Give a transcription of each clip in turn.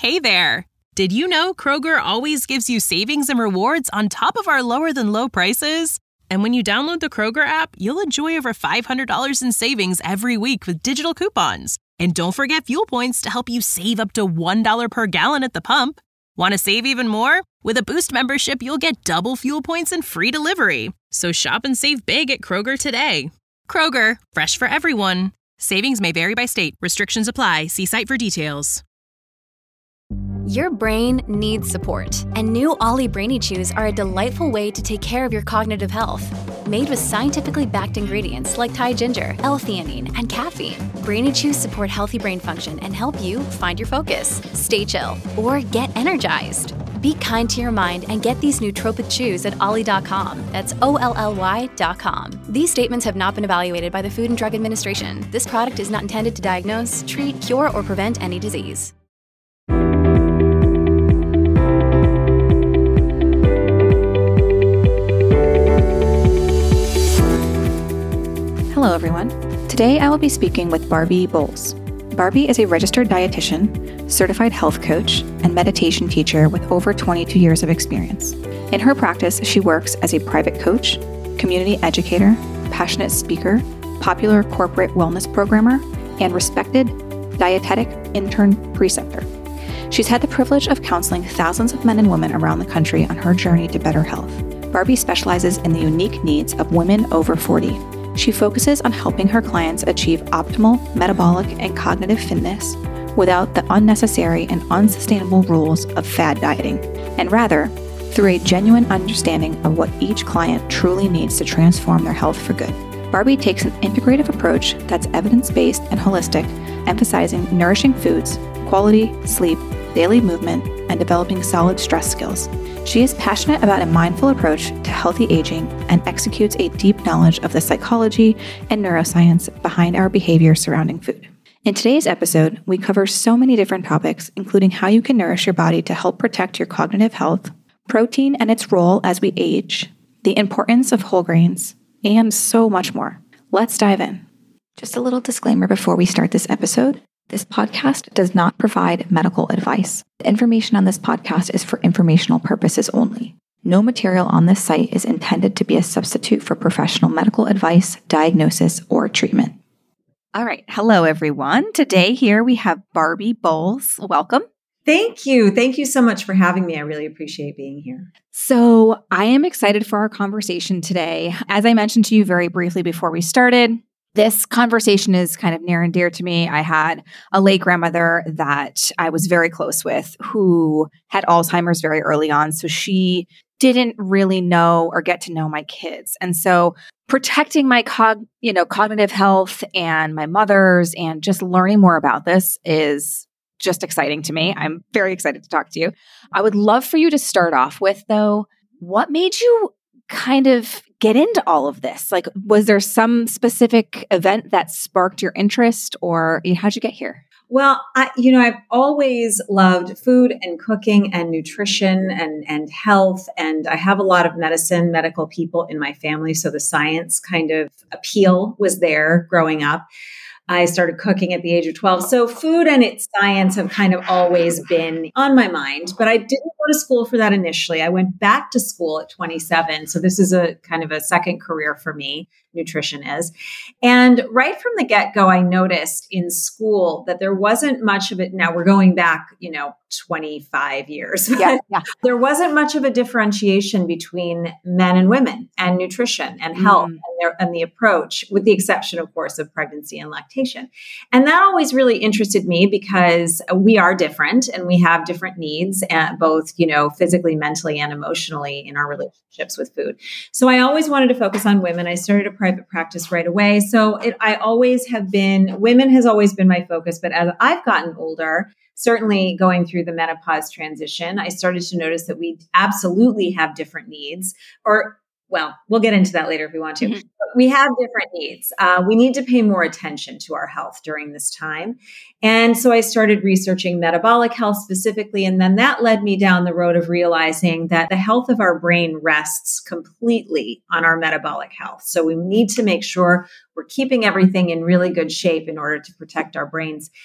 Hey there! Did you know Kroger always gives you savings and rewards on top of our lower than low prices? And when you download the Kroger app, you'll enjoy over $500 in savings every week with digital coupons. And don't forget fuel points to help you save up to $1 per gallon at the pump. Want to save even more? With a Boost membership, you'll get double fuel points and free delivery. So shop and save big at Kroger today. Kroger, fresh for everyone. Savings may vary by state. Restrictions apply. See site for details. Your brain needs support, and new Ollie Brainy Chews are a delightful way to take care of your cognitive health. Made with scientifically backed ingredients like Thai ginger, L-theanine, and caffeine, Brainy Chews support healthy brain function and help you find your focus, stay chill, or get energized. Be kind to your mind and get these nootropic chews at ollie.com. That's OLLY.com. These statements have not been evaluated by the Food and Drug Administration. This product is not intended to diagnose, treat, cure, or prevent any disease. Hello, everyone. Today I will be speaking with Barbie Bowles. Barbie is a registered dietitian, certified health coach, and meditation teacher with over 22 years of experience. In her practice, she works as a private coach, community educator, passionate speaker, popular corporate wellness programmer, and respected dietetic intern preceptor. She's had the privilege of counseling thousands of men and women around the country on her journey to better health. Barbie specializes in the unique needs of women over 40. She focuses on helping her clients achieve optimal metabolic and cognitive fitness without the unnecessary and unsustainable rules of fad dieting, and rather through a genuine understanding of what each client truly needs to transform their health for good. Barbie takes an integrative approach that's evidence-based and holistic, emphasizing nourishing foods, quality sleep, daily movement, and developing solid stress skills. She is passionate about a mindful approach to healthy aging and executes a deep knowledge of the psychology and neuroscience behind our behavior surrounding food. In today's episode, we cover so many different topics, including how you can nourish your body to help protect your cognitive health, protein and its role as we age, the importance of whole grains, and so much more. Let's dive in. Just a little disclaimer before we start this episode. This podcast does not provide medical advice. The information on this podcast is for informational purposes only. No material on this site is intended to be a substitute for professional medical advice, diagnosis, or treatment. All right. Hello, everyone. Today here we have Barbie Bowles. Welcome. Thank you. Thank you so much for having me. I really appreciate being here. So I am excited for our conversation today. As I mentioned to you very briefly before we started, this conversation is kind of near and dear to me. I had a late grandmother that I was very close with who had Alzheimer's very early on. So she didn't really know or get to know my kids. And so protecting my cognitive health and my mother's and just learning more about this is just exciting to me. I'm very excited to talk to you. I would love for you to start off with, though, what made you kind of get into all of this? Like, was there some specific event that sparked your interest, or how'd you get here? Well, I've always loved food and cooking and nutrition and health. And I have a lot of medical people in my family. So the science kind of appeal was there growing up. I started cooking at the age of 12. So food and its science have kind of always been on my mind, but I didn't go to school for that initially. I went back to school at 27. So this is a kind of a second career for me, nutrition is. And right from the get-go, I noticed in school that there wasn't much of it. Now we're going back, 25 years. Yeah. There wasn't much of a differentiation between men and women and nutrition and health and the approach, with the exception, of course, of pregnancy and lactation. And that always really interested me because we are different and we have different needs, both, physically, mentally, and emotionally in our relationships with food. So I always wanted to focus on women. I started a private practice right away. So women has always been my focus. But as I've gotten older, certainly going through the menopause transition, I started to notice that we absolutely have different needs, we'll get into that later if we want to. Mm-hmm. We have different needs. We need to pay more attention to our health during this time. And so I started researching metabolic health specifically. And then that led me down the road of realizing that the health of our brain rests completely on our metabolic health. So we need to make sure we're keeping everything in really good shape in order to protect our brains.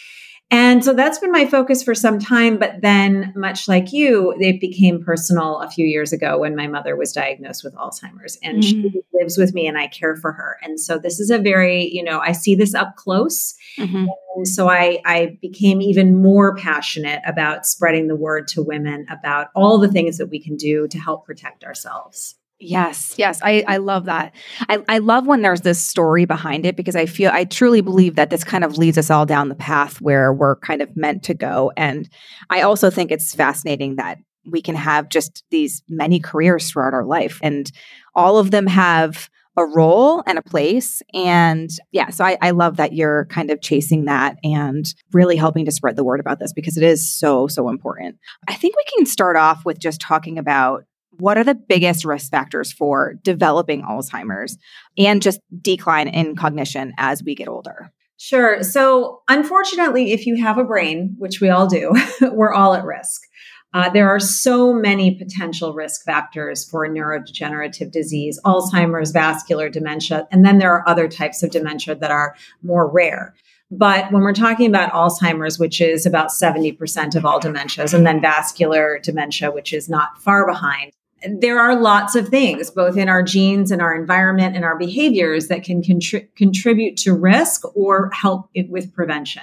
And so that's been my focus for some time. But then, much like you, it became personal a few years ago when my mother was diagnosed with Alzheimer's, and she lives with me and I care for her. And so this is a very, I see this up close. And so I became even more passionate about spreading the word to women about all the things that we can do to help protect ourselves. Yes. I love that. I love when there's this story behind it, because I truly believe that this kind of leads us all down the path where we're kind of meant to go. And I also think it's fascinating that we can have just these many careers throughout our life, and all of them have a role and a place. And so I love that you're kind of chasing that and really helping to spread the word about this, because it is so, so important. I think we can start off with just talking about what are the biggest risk factors for developing Alzheimer's and just decline in cognition as we get older? Sure. So unfortunately, if you have a brain, which we all do, we're all at risk. There are so many potential risk factors for neurodegenerative disease, Alzheimer's, vascular dementia, and then there are other types of dementia that are more rare. But when we're talking about Alzheimer's, which is about 70% of all dementias, and then vascular dementia, which is not far behind, there are lots of things, both in our genes and our environment and our behaviors, that can contribute to risk or help it with prevention.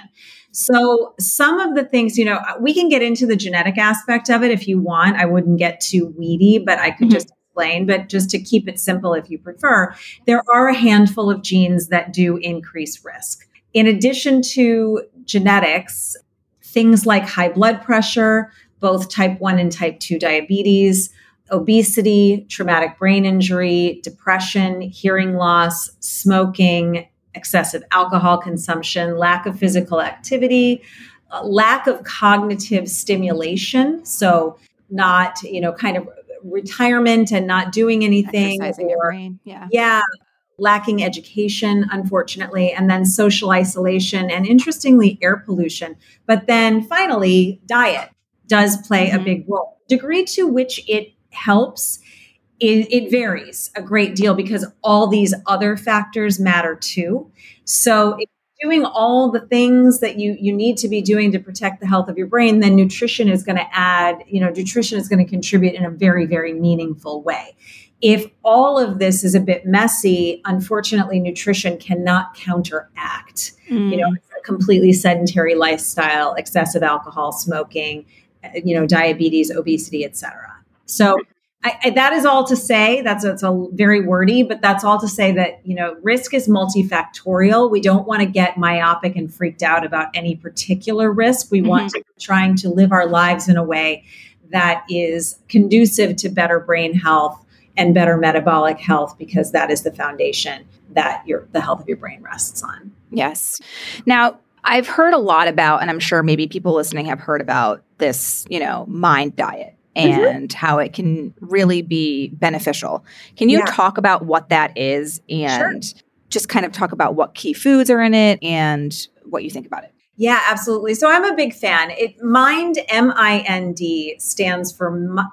So some of the things, we can get into the genetic aspect of it if you want. I wouldn't get too weedy, but I could just explain. But just to keep it simple, if you prefer, there are a handful of genes that do increase risk. In addition to genetics, things like high blood pressure, both type 1 and type 2 diabetes, obesity, traumatic brain injury, depression, hearing loss, smoking, excessive alcohol consumption, lack of physical activity, lack of cognitive stimulation. So not, kind of retirement and not doing anything. Exercising your brain. Yeah. Lacking education, unfortunately, and then social isolation, and interestingly, air pollution. But then finally, diet does play a big role. Degree to which it helps, it varies a great deal, because all these other factors matter too. So if you're doing all the things that you need to be doing to protect the health of your brain, then nutrition is going to contribute in a very, very meaningful way. If all of this is a bit messy, unfortunately, nutrition cannot counteract, a completely sedentary lifestyle, excessive alcohol, smoking, diabetes, obesity, et cetera. So that is all to say, it's a very wordy, but that's all to say that, risk is multifactorial. We don't want to get myopic and freaked out about any particular risk. We want to be trying to live our lives in a way that is conducive to better brain health and better metabolic health, because that is the foundation that the health of your brain rests on. Yes. Now, I've heard a lot about, and I'm sure maybe people listening have heard about this, MIND diet and how it can really be beneficial. Can you talk about what that is and just kind of talk about what key foods are in it and what you think about it? Yeah, absolutely. So I'm a big fan. MIND, MIND, stands for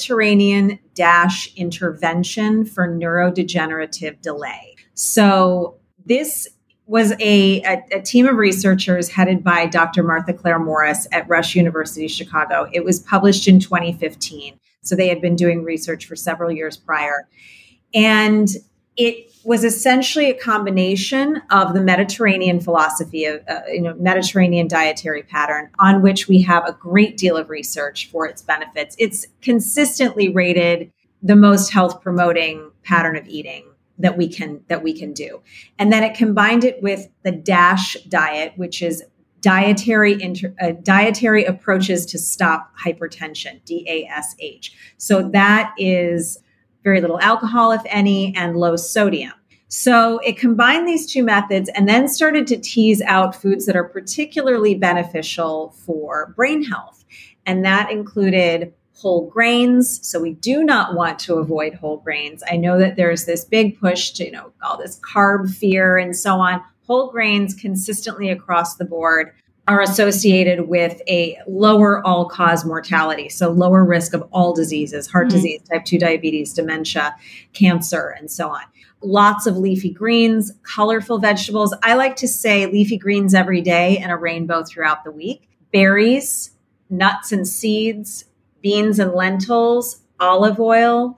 Mediterranean-Intervention for Neurodegenerative Delay. So this was a team of researchers headed by Dr. Martha Claire Morris at Rush University, Chicago. It was published in 2015. So they had been doing research for several years prior. And it was essentially a combination of the Mediterranean philosophy of, Mediterranean dietary pattern, on which we have a great deal of research for its benefits. It's consistently rated the most health promoting pattern of eating that we can do. And then it combined it with the DASH diet, which is dietary approaches to stop hypertension, DASH. So that is very little alcohol, if any, and low sodium. So it combined these two methods and then started to tease out foods that are particularly beneficial for brain health. And that included whole grains. So we do not want to avoid whole grains. I know that there's this big push to, all this carb fear and so on. Whole grains consistently across the board are associated with a lower all-cause mortality, so lower risk of all diseases, heart disease, type 2 diabetes, dementia, cancer, and so on. lots of leafy greens, colorful vegetables. I like to say leafy greens every day and a rainbow throughout the week. Berries, nuts and seeds, beans and lentils, olive oil,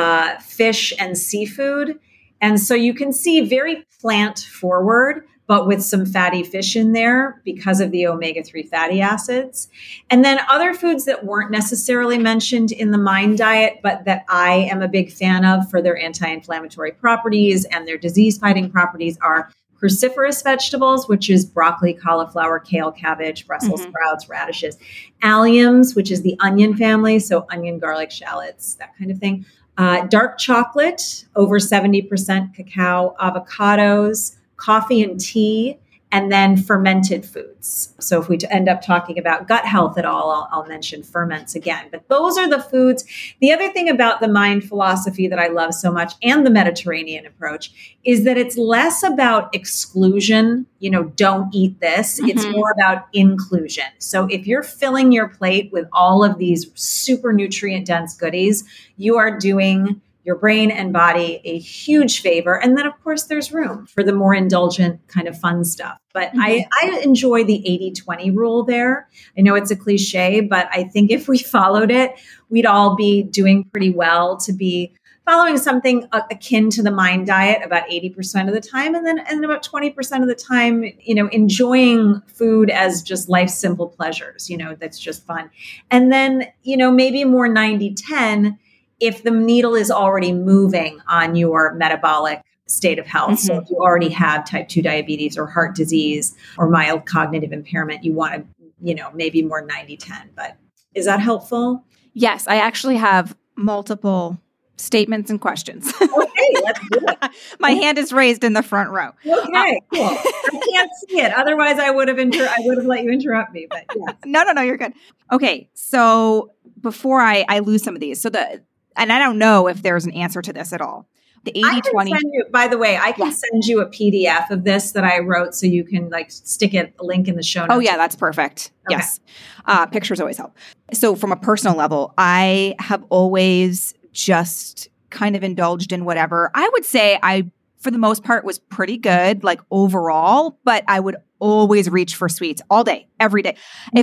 fish and seafood. And so you can see very plant forward, but with some fatty fish in there because of the omega-3 fatty acids. And then other foods that weren't necessarily mentioned in the MIND diet, but that I am a big fan of for their anti-inflammatory properties and their disease-fighting properties are cruciferous vegetables, which is broccoli, cauliflower, kale, cabbage, Brussels sprouts, radishes, alliums, which is the onion family, so onion, garlic, shallots, that kind of thing. Dark chocolate, over 70% cacao, avocados, coffee and tea, and then fermented foods. So if we end up talking about gut health at all, I'll mention ferments again. But those are the foods. The other thing about the MIND philosophy that I love so much and the Mediterranean approach is that it's less about exclusion, don't eat this. It's more about inclusion. So if you're filling your plate with all of these super nutrient dense goodies, you are doing your brain and body a huge favor. And then, of course, there's room for the more indulgent kind of fun stuff. But I enjoy the 80-20 rule there. I know it's a cliche, but I think if we followed it, we'd all be doing pretty well to be following something akin to the MIND diet about 80% of the time. And then about 20% of the time, enjoying food as just life's simple pleasures, that's just fun. And then, maybe more 90-10 if the needle is already moving on your metabolic state of health. So if you already have type 2 diabetes or heart disease or mild cognitive impairment, you want to, maybe more 90-10. But is that helpful? Yes, I actually have multiple statements and questions. Okay, let's do it. My hand is raised in the front row. Okay, cool. I can't see it. Otherwise, I would have let you interrupt me. But yeah. No, you're good. Okay, so before I lose some of these, and I don't know if there's an answer to this at all. The 80-20. By the way, I can send you a PDF of this that I wrote so you can stick a link in the show notes. Oh yeah, that's perfect. Okay. Yes. Pictures always help. So from a personal level, I have always just kind of indulged in whatever. I would say I, for the most part, was pretty good, overall, but I would always reach for sweets all day, every day.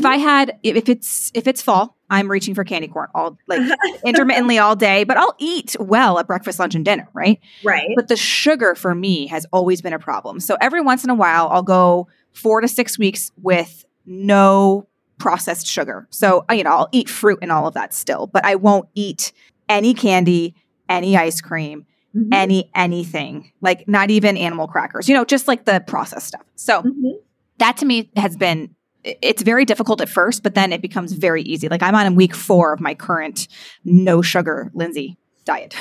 If it's fall, I'm reaching for candy corn intermittently all day, but I'll eat well at breakfast, lunch, and dinner, right? Right. But the sugar for me has always been a problem. So every once in a while, I'll go 4 to 6 weeks with no processed sugar. So, I'll eat fruit and all of that still, but I won't eat any candy, any ice cream, anything, not even animal crackers, just the processed stuff. So that to me it's very difficult at first, but then it becomes very easy. I'm on week 4 of my current no sugar Lindsay diet.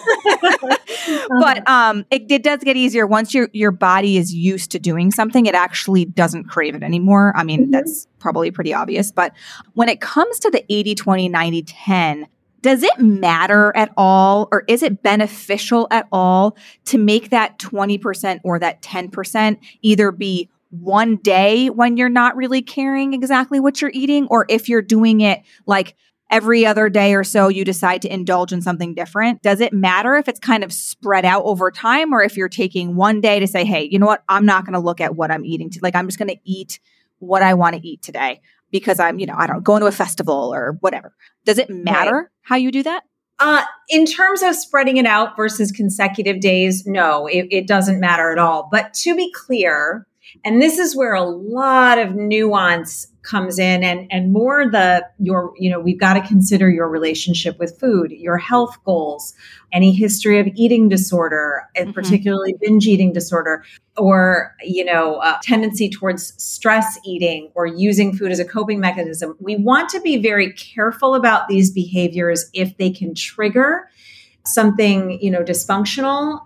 But it does get easier once your body is used to doing something. It actually doesn't crave it anymore. I mean, that's probably pretty obvious. But when it comes to the 80-20, 90-10, does it matter at all, or is it beneficial at all to make that 20% or that 10% either be one day when you're not really caring exactly what you're eating, or if you're doing it every other day or so, you decide to indulge in something different? Does it matter if it's kind of spread out over time, or if you're taking one day to say, hey, you know what? I'm not going to look at what I'm eating. I'm just going to eat what I want to eat today because I'm, going to a festival or whatever. Does it matter how you do that? In terms of spreading it out versus consecutive days, no, it doesn't matter at all. But to be clear, and this is where a lot of nuance comes in and more we've got to consider your relationship with food, your health goals, any history of eating disorder, and particularly binge eating disorder, or, tendency towards stress eating or using food as a coping mechanism. We want to be very careful about these behaviors if they can trigger something, dysfunctional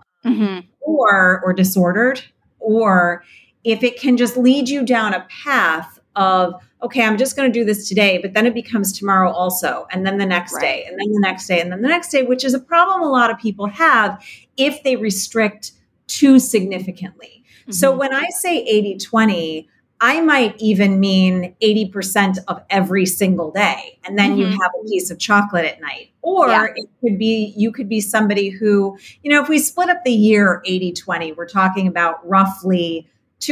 or disordered, or if it can just lead you down a path of, okay, I'm just going to do this today, but then it becomes tomorrow also, and then the next day, and then the next day, and then the next day, which is a problem a lot of people have if they restrict too significantly. So when I say 80-20, I might even mean 80% of every single day. And then you have a piece of chocolate at night. Or it could be, you could be somebody who, if we split up the year 80-20, we're talking about roughly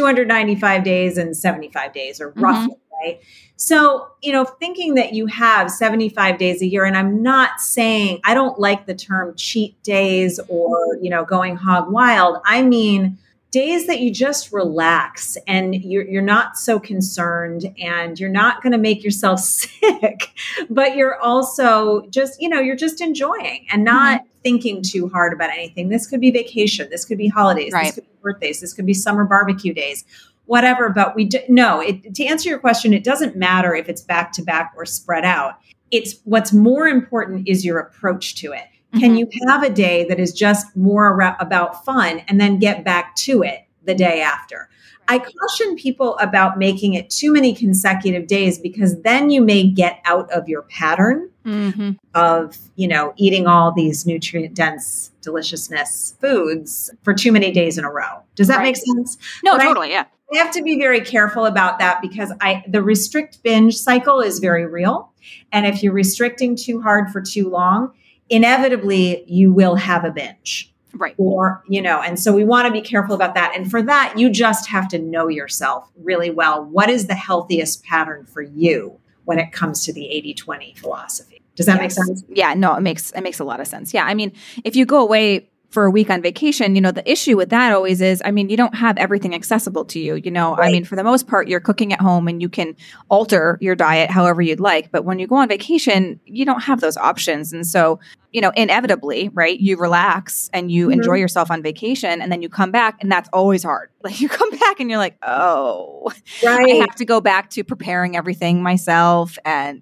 295 days and 75 days, or roughly, right? So, thinking that you have 75 days a year, and I'm not saying, I don't like the term cheat days or, going hog wild. I mean, days that you just relax and you're not so concerned and you're not going to make yourself sick, but you're also just, you're just enjoying and not thinking too hard about anything. This could be vacation. This could be holidays. This could be birthdays. This could be summer barbecue days, whatever. But to answer your question, it doesn't matter if it's back to back or spread out. It's what's more important is your approach to it. Can you have a day that is just more about fun and then get back to it the day after? I caution people about making it too many consecutive days, because then you may get out of your pattern of, eating all these nutrient-dense deliciousness foods for too many days in a row. Does that make sense? No, totally. Yeah. I have to be very careful about that, because the restrict binge cycle is very real. And if you're restricting too hard for too long, inevitably you will have a binge. Right. Or, and so we want to be careful about that. And for that, you just have to know yourself really well. What is the healthiest pattern for you when it comes to the 80-20 philosophy? Does that make sense? Yeah, no, it makes a lot of sense. Yeah. I mean, if you go away for a week on vacation, the issue with that always is, you don't have everything accessible to you. Right. For the most part, you're cooking at home and you can alter your diet however you'd like. But when you go on vacation, you don't have those options. And so, inevitably, right, you relax and you enjoy yourself on vacation, and then you come back, and that's always hard. Like, you come back and you're like, oh, I have to go back to preparing everything myself. And,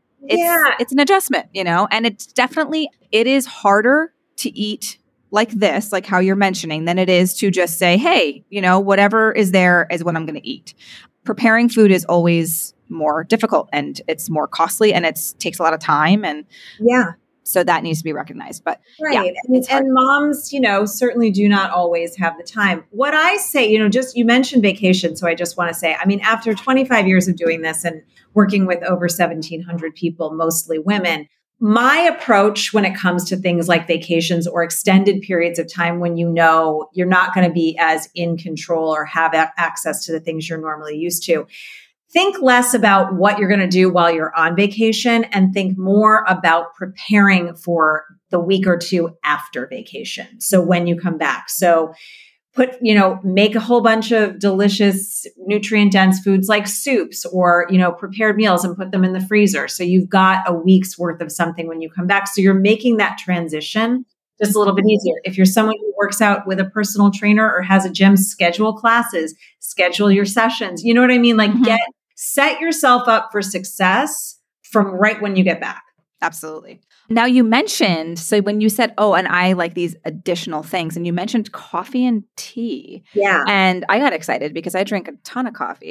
it's an adjustment, and it is harder to eat like this, like how you're mentioning, than it is to just say, hey, whatever is there is what I'm going to eat. Preparing food is always more difficult, and it's more costly, and it takes a lot of time. And so that needs to be recognized. But and moms, certainly do not always have the time. What I say, you mentioned vacation. So I just want to say, after 25 years of doing this and working with over 1,700 people, mostly women, my approach when it comes to things like vacations or extended periods of time when you're not going to be as in control or have access to the things you're normally used to, think less about what you're going to do while you're on vacation and think more about preparing for the week or two after vacation. So when you come back, make a whole bunch of delicious nutrient dense foods like soups or, prepared meals and put them in the freezer. So you've got a week's worth of something when you come back. So you're making that transition just a little bit easier. If you're someone who works out with a personal trainer or has a gym, schedule classes, schedule your sessions. You know what I mean? Like set yourself up for success from right when you get back. Absolutely. Now you mentioned, so when you said, and I like these additional things, and you mentioned coffee and tea. Yeah. And I got excited because I drink a ton of coffee.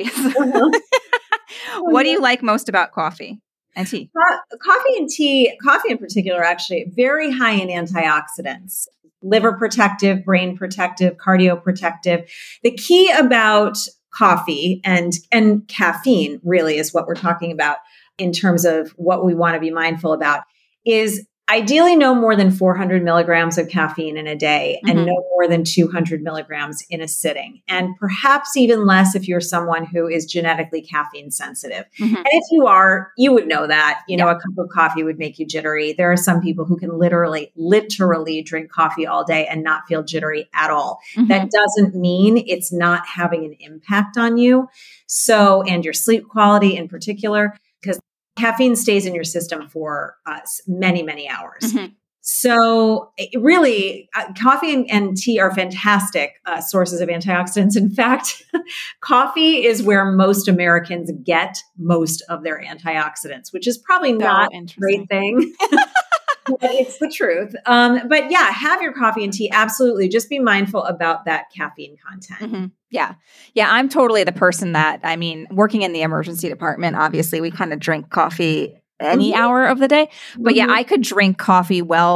What do you like most about coffee and tea? Coffee and tea, coffee in particular, actually very high in antioxidants, liver protective, brain protective, cardio protective. The key about coffee and caffeine really is what we're talking about in terms of what we want to be mindful about is ideally no more than 400 milligrams of caffeine in a day and no more than 200 milligrams in a sitting. And perhaps even less if you're someone who is genetically caffeine sensitive. And if you are, you would know that, a cup of coffee would make you jittery. There are some people who can literally drink coffee all day and not feel jittery at all. That doesn't mean it's not having an impact on you. So, and your sleep quality in particular, because caffeine stays in your system for many, many hours. So really, coffee and tea are fantastic sources of antioxidants. In fact, coffee is where most Americans get most of their antioxidants, which is probably not a great thing. But it's the truth. But yeah, have your coffee and tea. Absolutely. Just be mindful about that caffeine content. Yeah. Yeah. I'm totally the person that, working in the emergency department, obviously we kind of drink coffee any hour of the day. But yeah, I could drink coffee well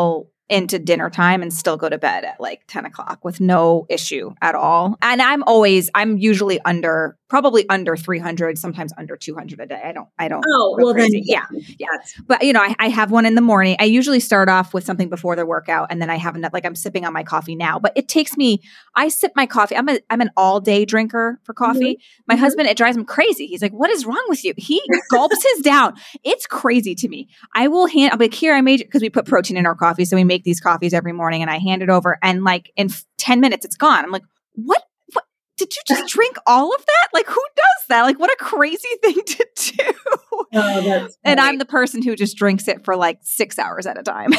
into dinner time and still go to bed at like 10 o'clock with no issue at all. And I'm usually probably under 300, sometimes under 200 a day. I don't. Oh, well crazy. then, yeah. But I have one in the morning. I usually start off with something before the workout, and then I have enough, like I'm sipping on my coffee now, but it takes me, I sip my coffee. I'm an all day drinker for coffee. My husband, it drives him crazy. He's like, what is wrong with you? He gulps his down. It's crazy to me. I'll be like, here, I made it, because we put protein in our coffee. So we make these coffees every morning, and I hand it over, and like in 10 minutes, it's gone. I'm like, what? Did you just drink all of that? Like, who does that? Like, what a crazy thing to do. Oh, and I'm the person who just drinks it for like 6 hours at a time.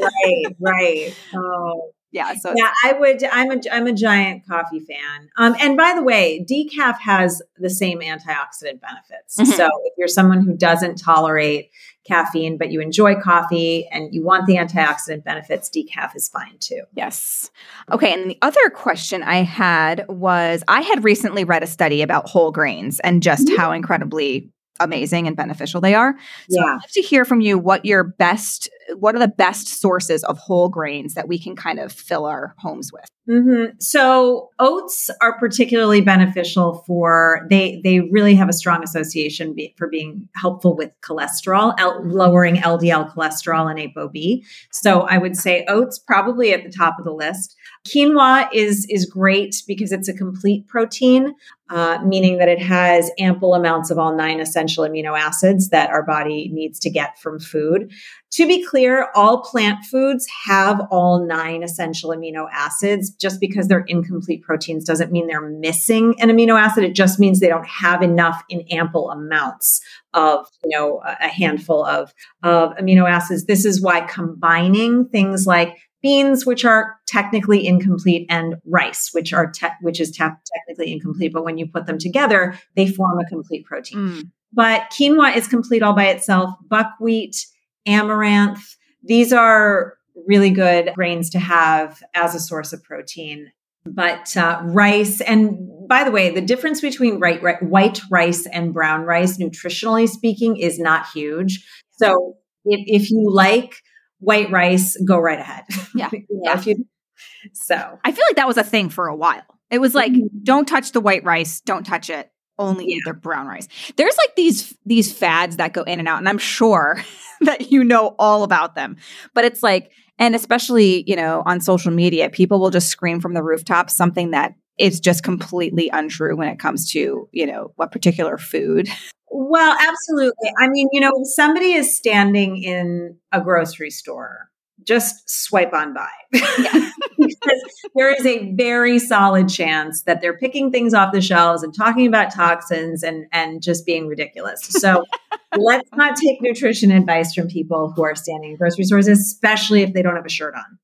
Right. Oh, yeah. So yeah, I'm a giant coffee fan. And by the way, decaf has the same antioxidant benefits. So if you're someone who doesn't tolerate caffeine, but you enjoy coffee and you want the antioxidant benefits, decaf is fine too. Yes. Okay. And the other question I had was, I had recently read a study about whole grains and just how incredibly amazing and beneficial they are. So I'd love to hear from you what are the best sources of whole grains that we can kind of fill our homes with? So oats are particularly beneficial they really have a strong association for being helpful with cholesterol, lowering LDL cholesterol and ApoB. So I would say oats probably at the top of the list. Quinoa is great because it's a complete protein, meaning that it has ample amounts of all 9 essential amino acids that our body needs to get from food. To be clear, all plant foods have all 9 essential amino acids. Just because they're incomplete proteins doesn't mean they're missing an amino acid. It just means they don't have enough in ample amounts of, a handful of amino acids. This is why combining things like beans, which are technically incomplete, and rice, which is technically incomplete, but when you put them together, they form a complete protein. But quinoa is complete all by itself. Buckwheat, amaranth, these are really good grains to have as a source of protein. But rice, and by the way, the difference between white rice and brown rice, nutritionally speaking, is not huge. So if you like white rice, go right ahead. Yeah. So I feel like that was a thing for a while. It was like, don't touch the white rice, don't touch it, only eat the brown rice. There's like these fads that go in and out, and I'm sure that you know all about them. But it's like, and especially, on social media, people will just scream from the rooftops something that is just completely untrue when it comes to, what particular food. Well, absolutely. I mean, somebody is standing in a grocery store, just swipe on by. Because there is a very solid chance that they're picking things off the shelves and talking about toxins and just being ridiculous. So let's not take nutrition advice from people who are standing in grocery stores, especially if they don't have a shirt on.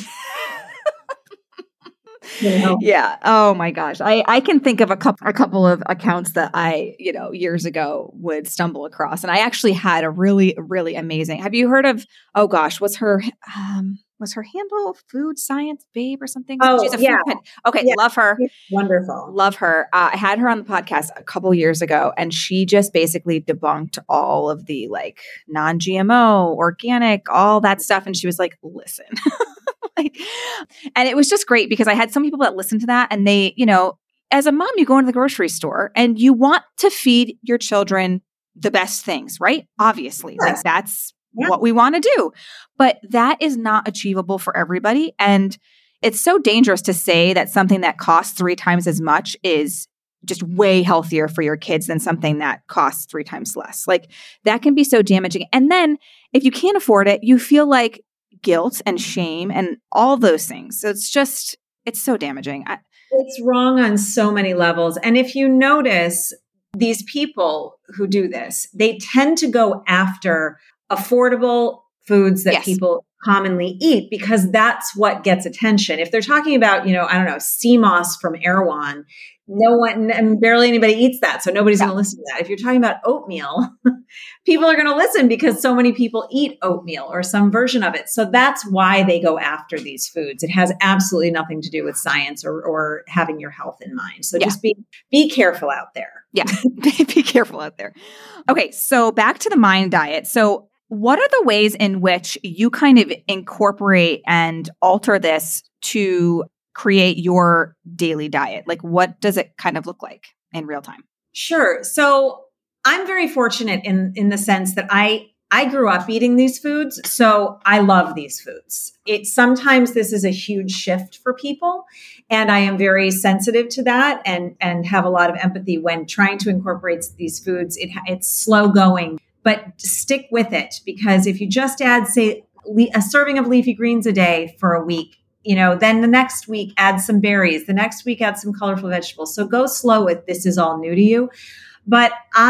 Yeah. Oh my gosh. I can think of a couple of accounts that I, years ago would stumble across. And I actually had a really, really amazing. Have you heard of, oh gosh, was her handle Food Science Babe or something? Oh, she's a food okay. Yeah. Love her. Wonderful. Love her. I had her on the podcast a couple years ago, and she just basically debunked all of the like non-GMO, organic, all that stuff. And she was like, listen. And it was just great because I had some people that listened to that, and they, as a mom, you go into the grocery store and you want to feed your children the best things, right? Obviously, like that's what we want to do, but that is not achievable for everybody. And it's so dangerous to say that something that costs 3 times as much is just way healthier for your kids than something that costs 3 times less. Like that can be so damaging. And then if you can't afford it, you feel like guilt and shame and all those things. So it's so damaging. It's wrong on so many levels. And if you notice, these people who do this, they tend to go after affordable foods that people commonly eat because that's what gets attention. If they're talking about, sea moss from Erewhon, no one and barely anybody eats that. So nobody's going to listen to that. If you're talking about oatmeal, people are going to listen because so many people eat oatmeal or some version of it. So that's why they go after these foods. It has absolutely nothing to do with science or having your health in mind. So just be careful out there. Yeah. Be careful out there. Okay. So back to the Mind diet. So what are the ways in which you kind of incorporate and alter this to create your daily diet? Like, what does it kind of look like in real time? Sure. So I'm very fortunate in the sense that I grew up eating these foods, so I love these foods. Sometimes this is a huge shift for people, and I am very sensitive to that and have a lot of empathy when trying to incorporate these foods. It's slow going, but stick with it, because if you just add, say, a serving of leafy greens a day for a week, then the next week add some berries, the next week add some colorful vegetables. So go slow with this is all new to you. But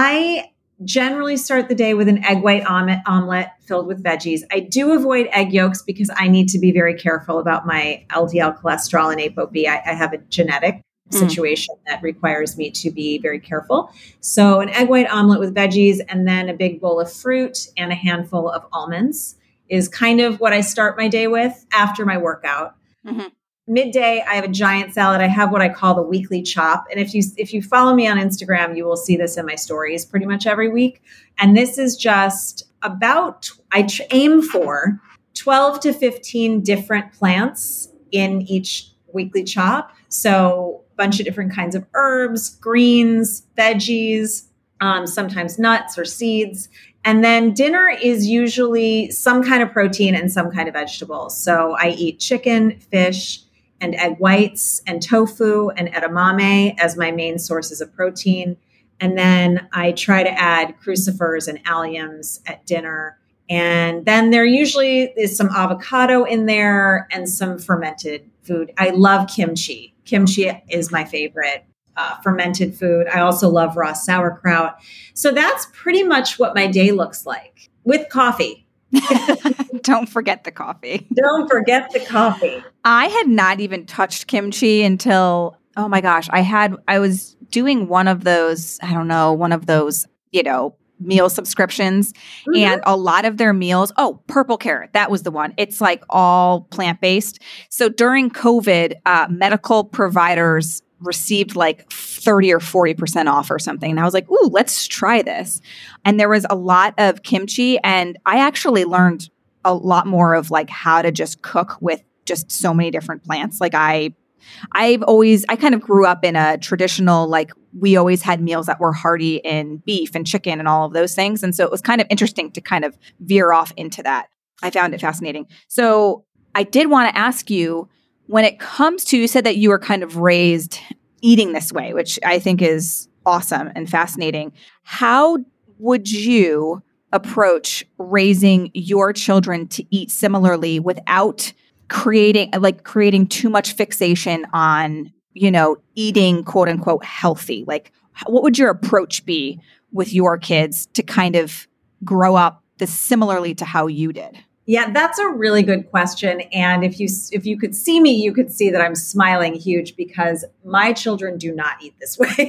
I generally start the day with an egg white omelet filled with veggies. I do avoid egg yolks because I need to be very careful about my LDL cholesterol and ApoB. I have a genetic situation that requires me to be very careful. So an egg white omelet with veggies and then a big bowl of fruit and a handful of almonds is kind of what I start my day with after my workout. Mm-hmm. Midday, I have a giant salad. I have what I call the weekly chop. And if you follow me on Instagram, you will see this in my stories pretty much every week. And this is just about, I aim for 12 to 15 different plants in each weekly chop. So a bunch of different kinds of herbs, greens, veggies, sometimes nuts or seeds. And then dinner is usually some kind of protein and some kind of vegetable. So I eat chicken, fish, and egg whites and tofu and edamame as my main sources of protein. And then I try to add crucifers and alliums at dinner. And then there usually is some avocado in there and some fermented food. I love kimchi. Kimchi is my favorite fermented food. I also love raw sauerkraut. So that's pretty much what my day looks like, with coffee. Don't forget the coffee. Don't forget the coffee. I had not even touched kimchi until, oh my gosh, I was doing one of those, meal subscriptions, and a lot of their meals, Purple Carrot, that was the one. It's like all plant-based. So during COVID, medical providers received like 30 or 40% off or something. And I was like, ooh, let's try this. And there was a lot of kimchi, and I actually learned a lot more of like how to just cook with just so many different plants. Like I kind of grew up in a traditional, like we always had meals that were hearty in beef and chicken and all of those things. And so it was kind of interesting to kind of veer off into that. I found it fascinating. So I did want to ask you, when it comes to, you said that you were kind of raised eating this way, which I think is awesome and fascinating. How would you approach raising your children to eat similarly without creating too much fixation on, eating quote unquote healthy? Like, what would your approach be with your kids to kind of grow up similarly to how you did? Yeah, that's a really good question. And if you could see me, you could see that I'm smiling huge because my children do not eat this way.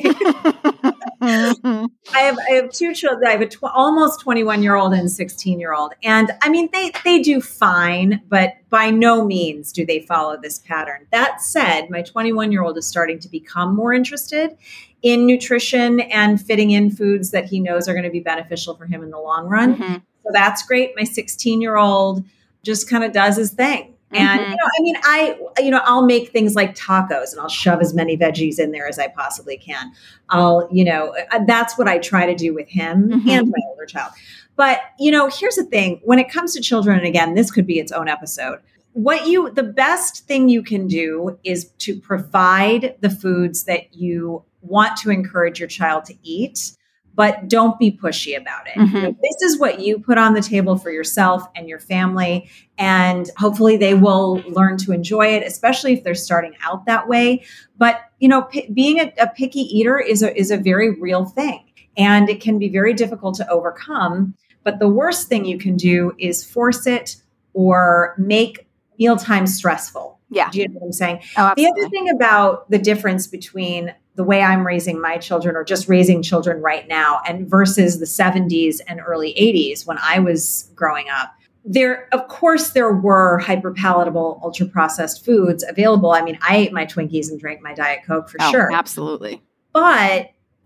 I have two children. I have almost 21-year-old and 16-year-old. And I mean, they do fine, but by no means do they follow this pattern. That said, my 21-year-old is starting to become more interested in nutrition and fitting in foods that he knows are going to be beneficial for him in the long run. Mm-hmm. So that's great. My 16-year-old just kind of does his thing. And, I'll make things like tacos and I'll shove as many veggies in there as I possibly can. That's what I try to do with him and my older child. But, here's the thing. When it comes to children, and again, this could be its own episode, the best thing you can do is to provide the foods that you want to encourage your child to eat, but don't be pushy about it. Mm-hmm. This is what you put on the table for yourself and your family. And hopefully they will learn to enjoy it, especially if they're starting out that way. But, being a picky eater is a very real thing. And it can be very difficult to overcome. But the worst thing you can do is force it or make mealtime stressful. Yeah. Do you know what I'm saying? Oh, absolutely. The other thing about the difference between the way I'm raising my children or just raising children right now and versus the 70s and early 80s when I was growing up, there were hyper-palatable, ultra-processed foods available. I mean, I ate my Twinkies and drank my Diet Coke for sure. Absolutely. But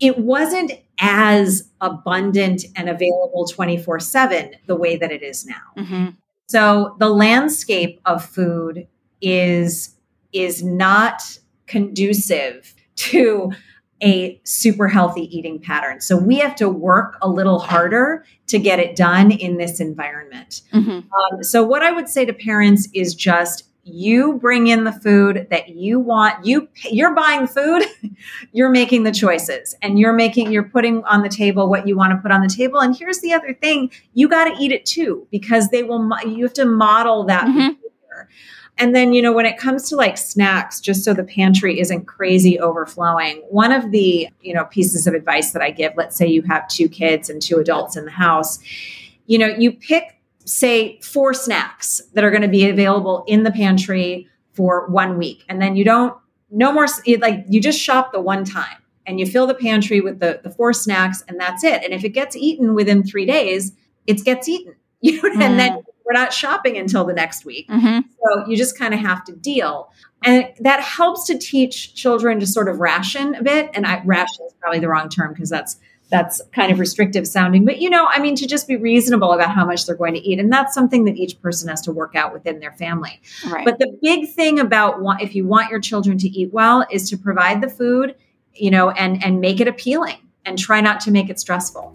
it wasn't as abundant and available 24/7 the way that it is now. Mm-hmm. So the landscape of food is not conducive to a super healthy eating pattern. So we have to work a little harder to get it done in this environment. Mm-hmm. So what I would say to parents is just, you bring in the food that you want. You're buying the food, you're making the choices, and you're putting on the table what you want to put on the table. And here's the other thing, you got to eat it too, because you have to model that behavior. And then, when it comes to like snacks, just so the pantry isn't crazy overflowing, one of the, pieces of advice that I give, let's say you have 2 kids and 2 adults in the house, you pick, say, 4 snacks that are going to be available in the pantry for 1 week. And then you just shop the one time and you fill the pantry with the 4 snacks, and that's it. And if it gets eaten within 3 days, it gets eaten, and then we're not shopping until the next week. Mm-hmm. So you just kind of have to deal. And that helps to teach children to sort of ration a bit. And ration is probably the wrong term, because that's kind of restrictive sounding, but to just be reasonable about how much they're going to eat. And that's something that each person has to work out within their family. Right. But the big thing about if you want your children to eat well is to provide the food, and make it appealing, and try not to make it stressful.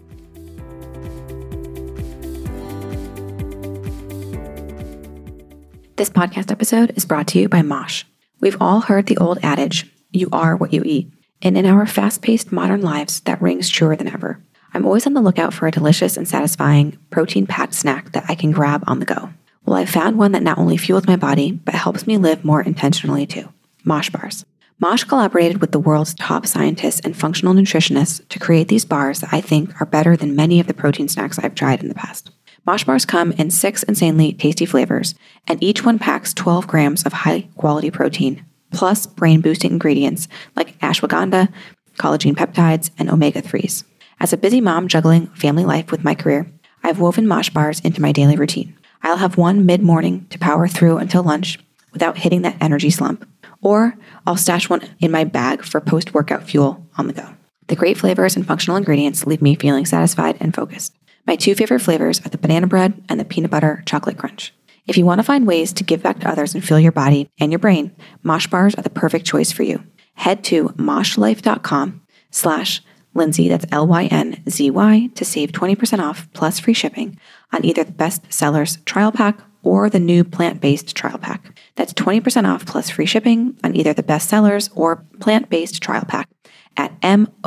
This podcast episode is brought to you by Mosh. We've all heard the old adage, you are what you eat. And in our fast-paced modern lives, that rings truer than ever. I'm always on the lookout for a delicious and satisfying protein-packed snack that I can grab on the go. Well, I found one that not only fuels my body, but helps me live more intentionally too. Mosh bars. Mosh collaborated with the world's top scientists and functional nutritionists to create these bars that I think are better than many of the protein snacks I've tried in the past. Mosh bars come in 6 insanely tasty flavors, and each one packs 12 grams of high-quality protein, plus brain-boosting ingredients like ashwagandha, collagen peptides, and omega-3s. As a busy mom juggling family life with my career, I've woven Mosh bars into my daily routine. I'll have one mid-morning to power through until lunch without hitting that energy slump, or I'll stash one in my bag for post-workout fuel on the go. The great flavors and functional ingredients leave me feeling satisfied and focused. My 2 favorite flavors are the banana bread and the peanut butter chocolate crunch. If you want to find ways to give back to others and fuel your body and your brain, Mosh bars are the perfect choice for you. Head to moshlife.com/Lindsay, that's LYNZY, to save 20% off plus free shipping on either the Best Sellers Trial Pack or the new Plant-Based Trial Pack. That's 20% off plus free shipping on either the Best Sellers or Plant-Based Trial Pack at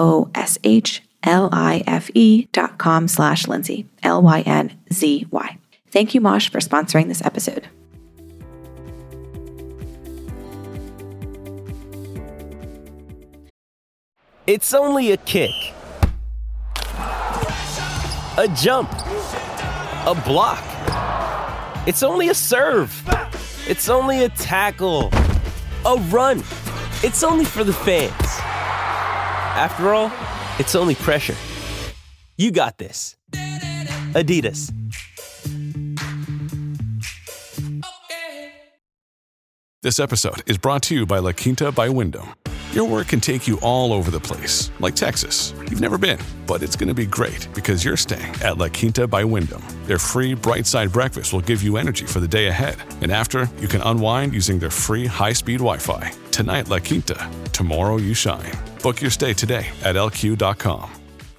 MOSHLIFE.com/Lindsay, LYNZY. Thank you, Mosh, for sponsoring this episode. It's only a kick, a jump, a block. It's only a serve. It's only a tackle, a run. It's only for the fans. After all, it's only pressure. You got this. Adidas. This episode is brought to you by La Quinta by Wyndham. Your work can take you all over the place, like Texas. You've never been, but it's going to be great because you're staying at La Quinta by Wyndham. Their free Bright Side breakfast will give you energy for the day ahead. And after, you can unwind using their free high-speed Wi-Fi. Tonight, La Quinta. Tomorrow, you shine. Book your stay today at lq.com.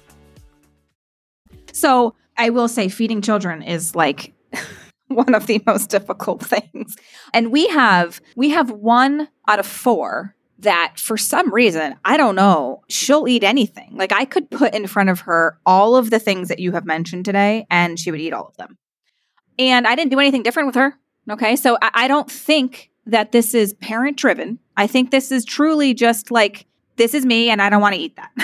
So I will say feeding children is like one of the most difficult things. And we have 1 out of 4 that for some reason, I don't know, she'll eat anything. Like I could put in front of her all of the things that you have mentioned today and she would eat all of them. And I didn't do anything different with her. Okay. So I don't think that this is parent driven. I think this is truly just like, this is me and I don't want to eat that.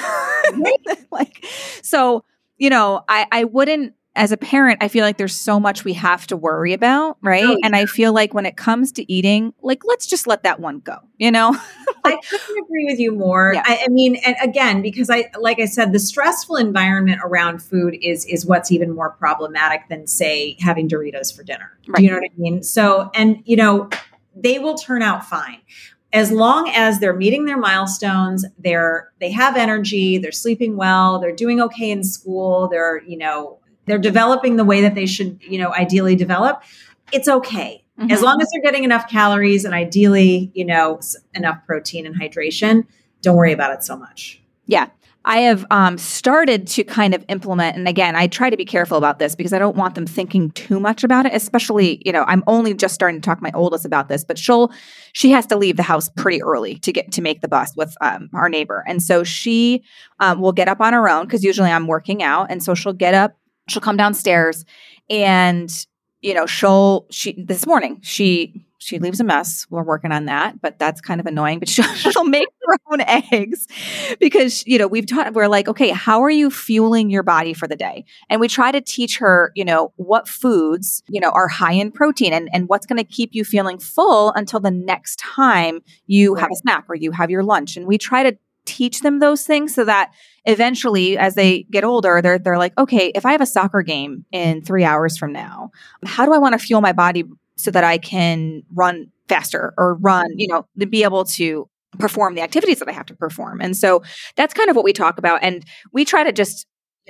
So, I wouldn't, as a parent, I feel like there's so much we have to worry about, right? Oh, yeah. And I feel like when it comes to eating, like, let's just let that one go, I couldn't agree with you more. Yeah. I mean, and again, because like I said, the stressful environment around food is what's even more problematic than, say, having Doritos for dinner. Right. Do you know what I mean? So, and, they will turn out fine. as long as they're meeting their milestones, they have energy, they're sleeping well, they're doing okay in school, they're developing the way that they should, ideally develop, it's okay. Mm-hmm. As long as they're getting enough calories and ideally, enough protein and hydration, don't worry about it so much. Yeah. I have started to kind of implement, and again, I try to be careful about this because I don't want them thinking too much about it, especially, I'm only just starting to talk to my oldest about this, but she has to leave the house pretty early to make the bus with our neighbor. And so she will get up on her own because usually I'm working out. And so she'll get up, she'll come downstairs and, this morning, she leaves a mess. We're working on that, but that's kind of annoying. But she'll make her own eggs because, we're like, okay, how are you fueling your body for the day? And we try to teach her, what foods, are high in protein and what's going to keep you feeling full until the next time you have a snack or you have your lunch. And we try to teach them those things so that eventually as they get older, they're like, okay, if I have a soccer game in 3 hours from now, how do I want to fuel my body so that I can run faster or to be able to perform the activities that I have to perform. And so that's kind of what we talk about. And we try to just,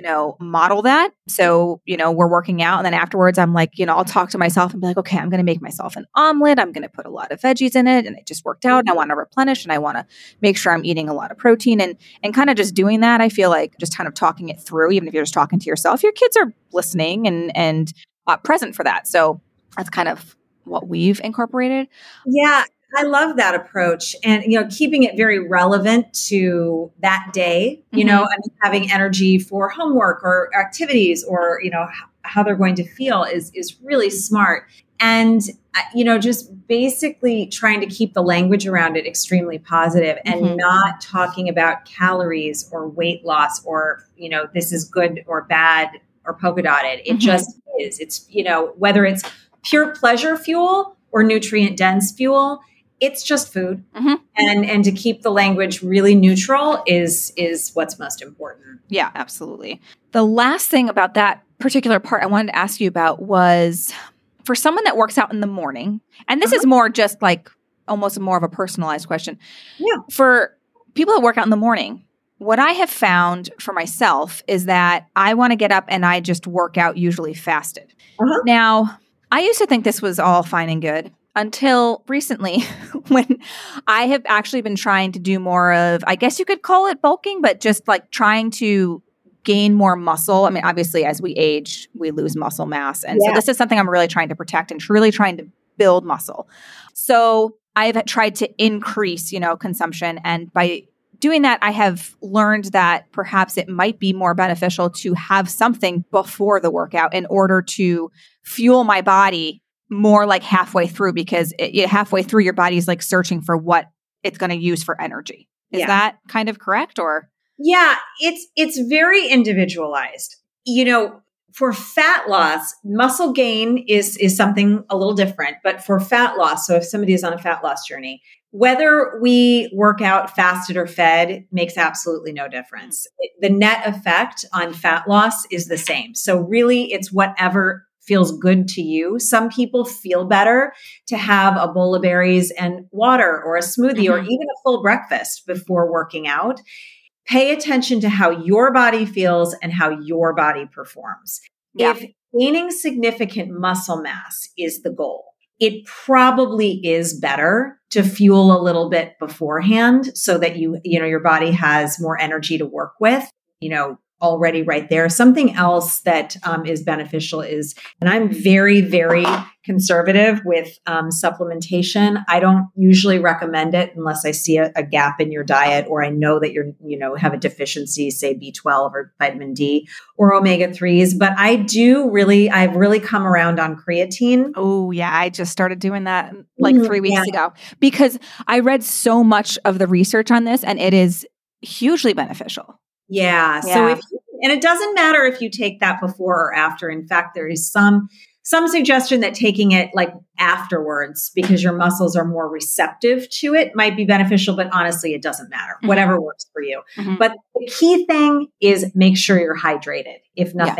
model that. So, we're working out and then afterwards I'm like, I'll talk to myself and be like, okay, I'm going to make myself an omelet. I'm going to put a lot of veggies in it and it just worked out. And I want to replenish and I want to make sure I'm eating a lot of protein and kind of just doing that. I feel like just kind of talking it through, even if you're just talking to yourself, your kids are listening and present for that. So that's kind of what we've incorporated. Yeah, I love that approach. And, keeping it very relevant to that day, having energy for homework or activities or, how they're going to feel is really smart. And, just basically trying to keep the language around it extremely positive and not talking about calories or weight loss or, this is good or bad or polka dotted. It just is. It's, whether it's pure pleasure fuel or nutrient dense fuel, it's just food. And to keep the language really neutral is what's most important. Yeah, absolutely. The last thing about that particular part I wanted to ask you about was for someone that works out in the morning, and this is more just like almost more of a personalized question. Yeah. For people that work out in the morning, what I have found for myself is that I want to get up and I just work out usually fasted. Now, I used to think this was all fine and good until recently when I have actually been trying to do more of, I guess you could call it bulking, but just like trying to gain more muscle. I mean, obviously as we age, we lose muscle mass. And so this is something I'm really trying to protect and really trying to build muscle. So I've tried to increase, consumption. And by doing that, I have learned that perhaps it might be more beneficial to have something before the workout in order to fuel my body more like halfway through, because halfway through your body's like searching for what it's going to use for energy. Is that kind of correct? Or yeah, it's very individualized. For fat loss, muscle gain is something a little different, but for fat loss, so if somebody is on a fat loss journey, whether we work out fasted or fed makes absolutely no difference. The net effect on fat loss is the same. So really it's whatever feels good to you. Some people feel better to have a bowl of berries and water or a smoothie or even a full breakfast before working out. Pay attention to how your body feels and how your body performs. Yeah. If gaining significant muscle mass is the goal, it probably is better to fuel a little bit beforehand so that your body has more energy to work with, already right there. Something else that is beneficial is, and I'm very, very conservative with supplementation. I don't usually recommend it unless I see a gap in your diet or I know that have a deficiency, say B12 or vitamin D or omega-3s. But I've really come around on creatine. Oh yeah. I just started doing that like 3 weeks ago because I read so much of the research on this and it is hugely beneficial. Yeah. So and it doesn't matter if you take that before or after. In fact, there is some suggestion that taking it like afterwards because your muscles are more receptive to it might be beneficial, but honestly, it doesn't matter. Whatever works for you. But the key thing is make sure you're hydrated, if nothing else.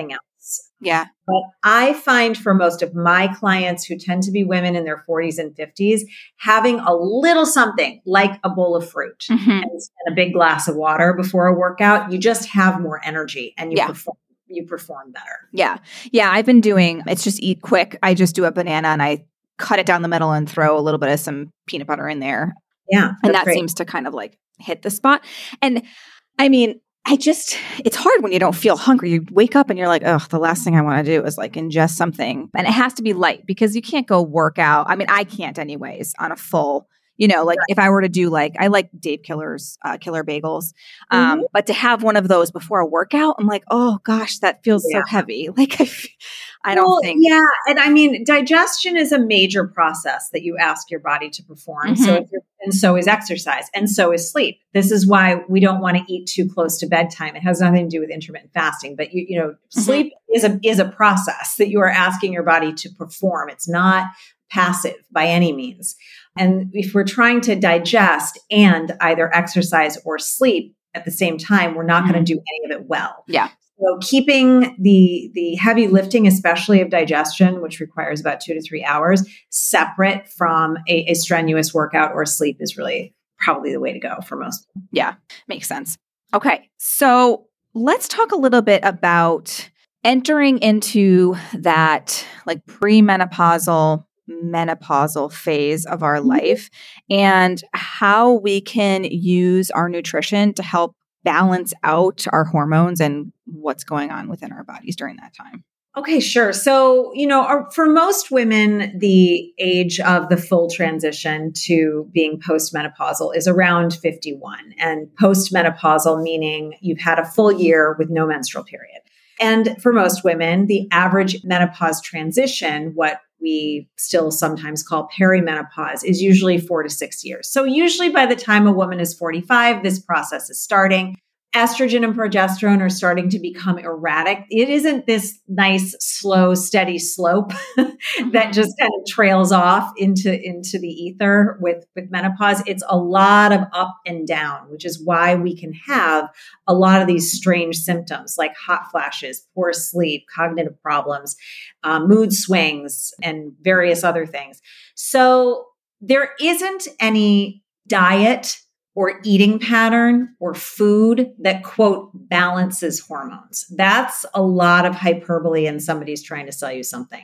Yeah. But I find for most of my clients who tend to be women in their 40s and 50s, having a little something like a bowl of fruit and a big glass of water before a workout, you just have more energy and you perform better. Yeah. Yeah. I've been doing, it's just eat quick. I just do a banana and I cut it down the middle and throw a little bit of some peanut butter in there. Yeah. And that seems to kind of like hit the spot. And I mean, it's hard when you don't feel hungry. You wake up and you're like, oh, the last thing I want to do is like ingest something. And it has to be light because you can't go work out. I mean, I can't anyways on a full, if I were to do I like Dave Killer's Killer Bagels. But to have one of those before a workout, I'm like, oh gosh, that feels so heavy. I don't think. Yeah. And I mean, digestion is a major process that you ask your body to perform. And so is exercise and so is sleep. This is why we don't want to eat too close to bedtime. It has nothing to do with intermittent fasting, but sleep is a process that you are asking your body to perform. It's not passive by any means. And if we're trying to digest and either exercise or sleep at the same time, we're not going to do any of it well. Yeah. So keeping the heavy lifting, especially of digestion, which requires about 2 to 3 hours, separate from a strenuous workout or sleep is really probably the way to go for most people. Yeah, makes sense. Okay, so let's talk a little bit about entering into that premenopausal, menopausal phase of our life and how we can use our nutrition to help balance out our hormones and what's going on within our bodies during that time. Okay, sure. So, for most women, the age of the full transition to being postmenopausal is around 51. And postmenopausal meaning you've had a full year with no menstrual period. And for most women, the average menopause transition, what we still sometimes call perimenopause, is usually 4 to 6 years. So usually by the time a woman is 45, this process is starting. Estrogen and progesterone are starting to become erratic. It isn't this nice, slow, steady slope that just kind of trails off into the ether with menopause. It's a lot of up and down, which is why we can have a lot of these strange symptoms like hot flashes, poor sleep, cognitive problems, mood swings, and various other things. So there isn't any diet or eating pattern or food that, quote, balances hormones. That's a lot of hyperbole and somebody's trying to sell you something.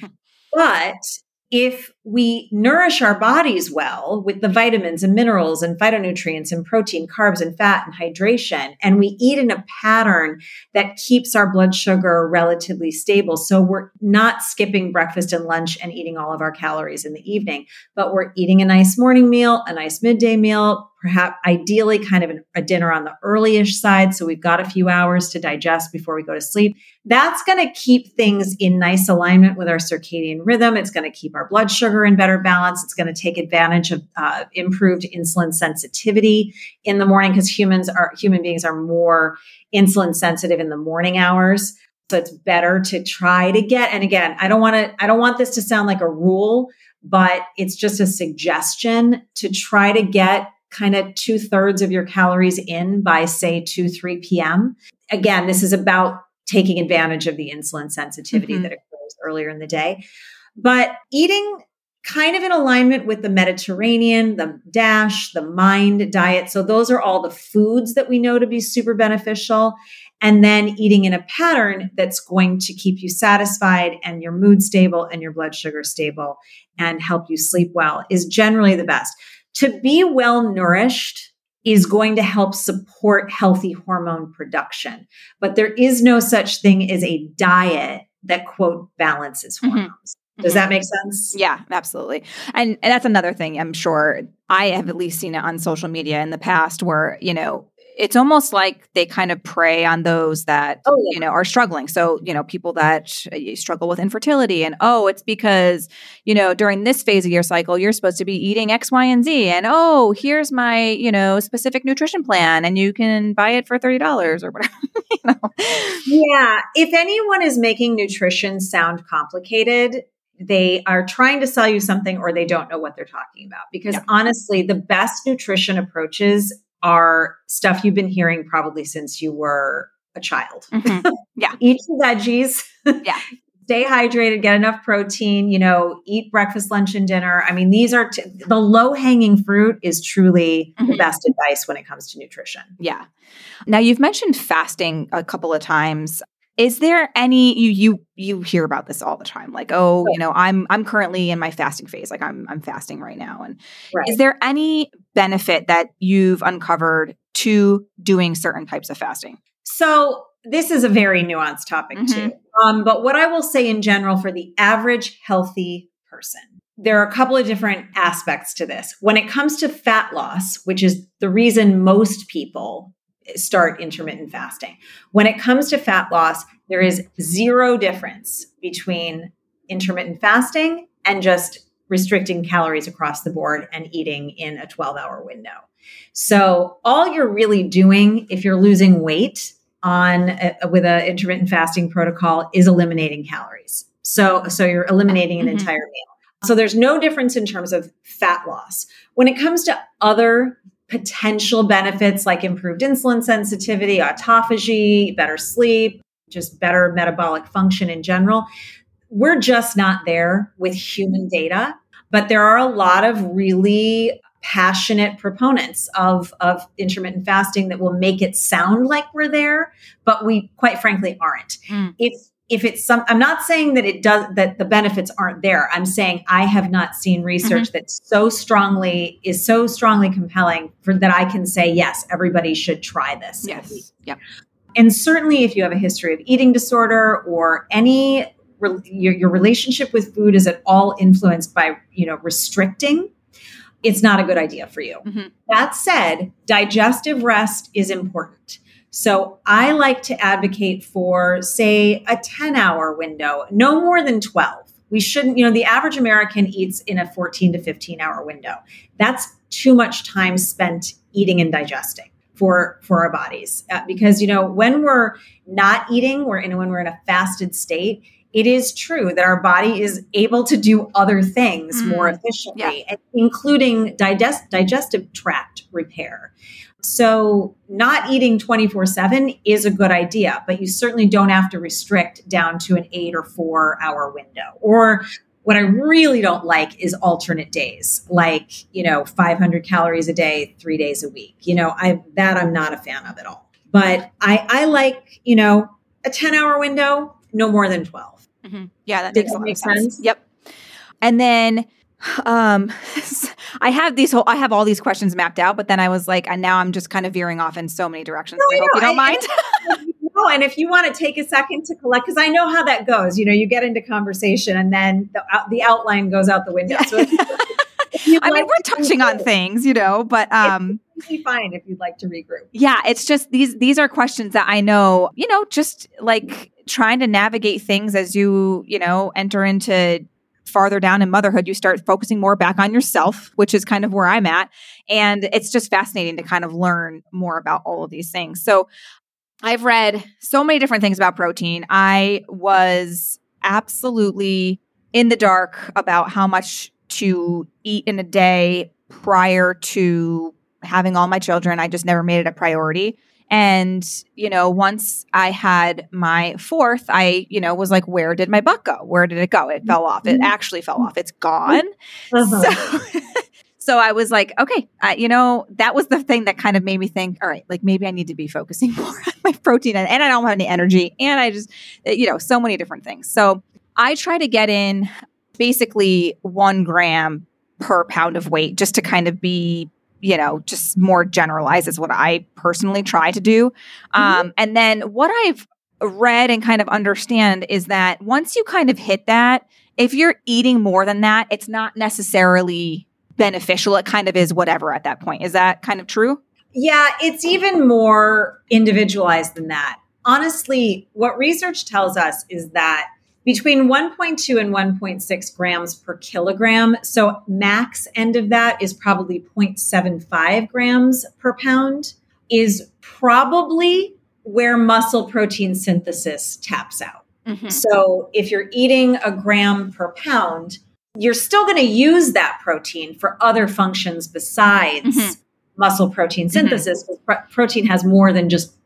But if we nourish our bodies well with the vitamins and minerals and phytonutrients and protein, carbs and fat and hydration, and we eat in a pattern that keeps our blood sugar relatively stable, so we're not skipping breakfast and lunch and eating all of our calories in the evening, but we're eating a nice morning meal, a nice midday meal, perhaps ideally kind of a dinner on the early-ish side. So we've got a few hours to digest before we go to sleep. That's going to keep things in nice alignment with our circadian rhythm. It's going to keep our blood sugar in better balance. It's going to take advantage of improved insulin sensitivity in the morning because human beings are more insulin sensitive in the morning hours. So it's better to try to get, and again, I don't want this to sound like a rule, but it's just a suggestion to try to get kind of 2/3 of your calories in by, say, 2-3 p.m. Again, this is about taking advantage of the insulin sensitivity that occurs earlier in the day. But eating kind of in alignment with the Mediterranean, the DASH, the MIND diet. So those are all the foods that we know to be super beneficial. And then eating in a pattern that's going to keep you satisfied and your mood stable and your blood sugar stable and help you sleep well is generally the best. To be well nourished is going to help support healthy hormone production. But there is no such thing as a diet that, quote, balances hormones. Does that make sense? Yeah, absolutely. And that's another thing I'm sure I have at least seen it on social media in the past where, it's almost like they kind of prey on those that, are struggling. So, people that struggle with infertility and, it's because, during this phase of your cycle, you're supposed to be eating X, Y, and Z. And, here's my, specific nutrition plan and you can buy it for $30 or whatever. Yeah. If anyone is making nutrition sound complicated, they are trying to sell you something or they don't know what they're talking about. Because honestly, the best nutrition approaches are stuff you've been hearing probably since you were a child. Mm-hmm. Yeah. Eat your veggies. Yeah. Stay hydrated, get enough protein, eat breakfast, lunch, and dinner. I mean, these are the low-hanging fruit is truly the best advice when it comes to nutrition. Yeah. Now, you've mentioned fasting a couple of times. Is there any, you hear about this all the time, like, I'm currently in my fasting phase. Like I'm fasting right now. And is there any benefit that you've uncovered to doing certain types of fasting? So this is a very nuanced topic too. But what I will say in general for the average healthy person, there are a couple of different aspects to this. When it comes to fat loss, which is the reason most people start intermittent fasting. When it comes to fat loss, there is zero difference between intermittent fasting and just restricting calories across the board and eating in a 12-hour window. So all you're really doing if you're losing weight with an intermittent fasting protocol is eliminating calories. So you're eliminating an entire meal. So there's no difference in terms of fat loss. When it comes to other potential benefits like improved insulin sensitivity, autophagy, better sleep, just better metabolic function in general, we're just not there with human data. But there are a lot of really passionate proponents of intermittent fasting that will make it sound like we're there, but we quite frankly aren't. If it's I'm not saying that the benefits aren't there. I'm saying I have not seen research that is so strongly compelling that I can say, yes, everybody should try this. Yes. Yep. And certainly if you have a history of eating disorder or your relationship with food is at all influenced by, restricting, it's not a good idea for you. That said, digestive rest is important. So I like to advocate for, say, a 10-hour window, no more than 12. We shouldn't, the average American eats in a 14 to 15-hour window. That's too much time spent eating and digesting for our bodies. Because, when we're not eating, when we're in a fasted state, it is true that our body is able to do other things more efficiently, including digestive tract repair. So not eating 24/7 is a good idea, but you certainly don't have to restrict down to an 8 or 4 hour window. Or what I really don't like is alternate days, like, 500 calories a day, 3 days a week. I'm not a fan of at all. But I like, a 10-hour window, no more than 12. Yeah, that makes a lot of sense. Yep. And then I have all these questions mapped out, but then I was like, and now I'm just kind of veering off in so many directions. I hope you don't mind. And if you want to take a second to collect, because I know how that goes. You get into conversation and then the outline goes out the window. So we're touching on things, but it's fine if you'd like to regroup. Yeah, it's just these are questions that I know, just like trying to navigate things as you enter into farther down in motherhood, you start focusing more back on yourself, which is kind of where I'm at. And it's just fascinating to kind of learn more about all of these things. So I've read so many different things about protein. I was absolutely in the dark about how much to eat in a day prior to having all my children. I just never made it a priority. And, once I had my fourth, I, was like, where did my butt go? Where did it go? It fell off. It actually fell off. It's gone. So I was like, okay, that was the thing that kind of made me think, all right, like maybe I need to be focusing more on my protein and I don't have any energy. And I just, so many different things. So I try to get in basically 1 gram per pound of weight just to kind of be, just more generalized is what I personally try to do. And then what I've read and kind of understand is that once you kind of hit that, if you're eating more than that, it's not necessarily beneficial. It kind of is whatever at that point. Is that kind of true? Yeah, it's even more individualized than that. Honestly, what research tells us is that between 1.2 and 1.6 grams per kilogram, so max end of that is probably 0.75 grams per pound, is probably where muscle protein synthesis taps out. So if you're eating a gram per pound, you're still going to use that protein for other functions besides muscle protein synthesis. Protein has more than just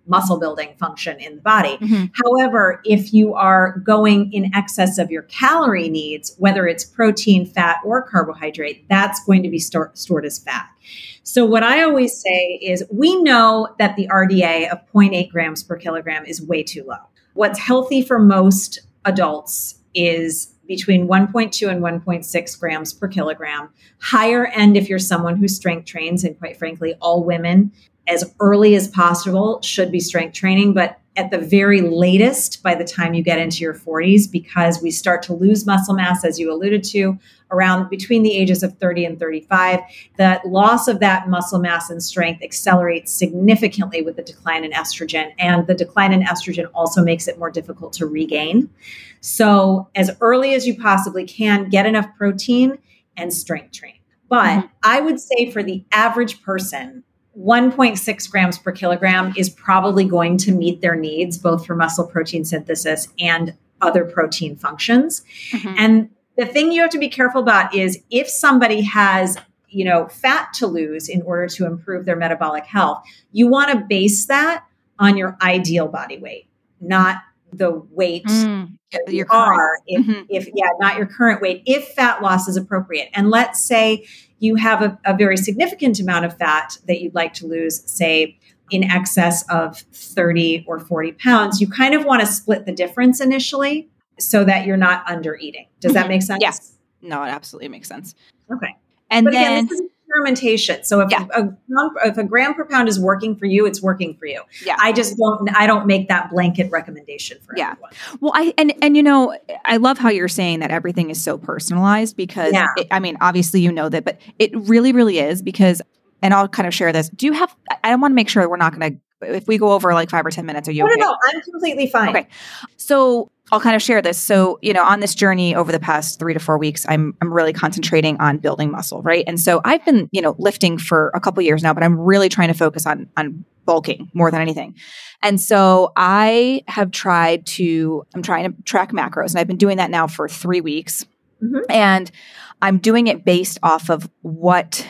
muscle building function in the body. However, if you are going in excess of your calorie needs, whether it's protein, fat, or carbohydrate, that's going to be stored as fat. So what I always say is we know that the RDA of 0.8 grams per kilogram is way too low. What's healthy for most adults is between 1.2 and 1.6 grams per kilogram. Higher end if you're someone who strength trains, and quite frankly, all women as early as possible should be strength training, but at the very latest by the time you get into your 40s, because we start to lose muscle mass, as you alluded to, around between the ages of 30 and 35. The loss of that muscle mass and strength accelerates significantly with the decline in estrogen, and the decline in estrogen also makes it more difficult to regain. So as early as you possibly can, get enough protein and strength train. But I would say for the average person, 1.6 grams per kilogram is probably going to meet their needs, both for muscle protein synthesis and other protein functions. And the thing you have to be careful about is if somebody has, fat to lose in order to improve their metabolic health, you want to base that on your ideal body weight, not the weight you are, not your current weight, if fat loss is appropriate. And let's say you have a very significant amount of fat that you'd like to lose, say in excess of 30 or 40 pounds, you kind of want to split the difference initially so that you're not under eating. Does that make sense? Yes. No, it absolutely makes sense. Okay. And but then again, this is experimentation. So if a gram per pound is working for you, it's working for you. Yeah. I don't make that blanket recommendation for everyone. Well, I love how you're saying that everything is so personalized because obviously you know that, but it really, really is because, and I'll kind of share this. I want to make sure we're not going to, if we go over like 5 or 10 minutes, are you okay? No, I'm completely fine. Okay. So I'll kind of share this. So, on this journey over the past 3 to 4 weeks, I'm really concentrating on building muscle, right? And so I've been, lifting for a couple years now, but I'm really trying to focus on bulking more than anything. And so I'm trying to track macros, and I've been doing that now for 3 weeks. And I'm doing it based off of what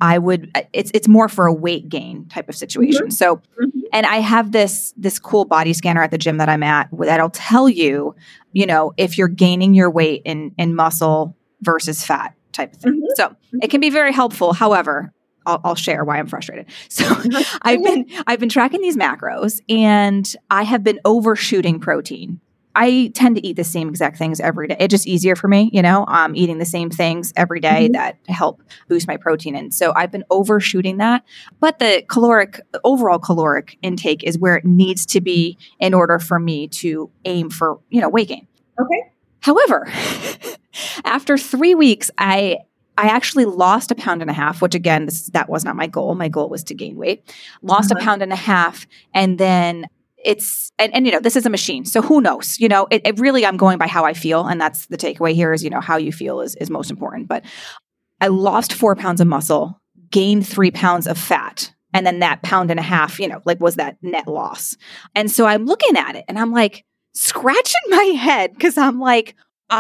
it's more for a weight gain type of situation. So, and I have this cool body scanner at the gym that I'm at that'll tell you, if you're gaining your weight in muscle versus fat type of thing. So it can be very helpful. However, I'll share why I'm frustrated. So I've been tracking these macros and I have been overshooting protein. I tend to eat the same exact things every day. It's just easier for me, eating the same things every day that help boost my protein. And so I've been overshooting that. But the overall caloric intake is where it needs to be in order for me to aim for, weight gain. Okay. However, after 3 weeks, I actually lost 1.5 pounds, which again, that was not my goal. My goal was to gain weight. Lost 1.5 pounds, and then it's, and this is a machine. So who knows, it really, I'm going by how I feel. And that's the takeaway here is, how you feel is most important. But I lost 4 pounds of muscle, gained 3 pounds of fat. And then that 1.5 pounds, was that net loss. And so I'm looking at it and I'm like scratching my head because I'm like,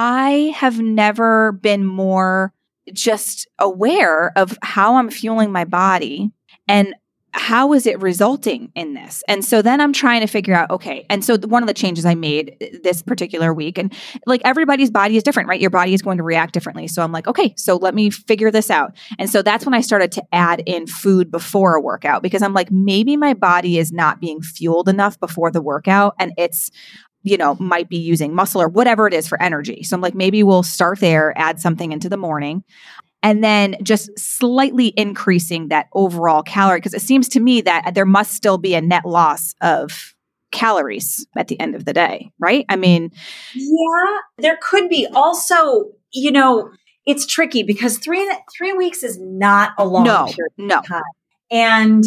I have never been more just aware of how I'm fueling my body and how is it resulting in this? And so then I'm trying to figure out, okay. And so one of the changes I made this particular week, and like everybody's body is different, right? Your body is going to react differently. So I'm like, okay, so let me figure this out. And so that's when I started to add in food before a workout because I'm like, maybe my body is not being fueled enough before the workout and it's, might be using muscle or whatever it is for energy. So I'm like, maybe we'll start there, add something into the morning. And then just slightly increasing that overall calorie, because it seems to me that there must still be a net loss of calories at the end of the day, right? I mean, yeah, there could be. Also, it's tricky because three weeks is not a long period of time. And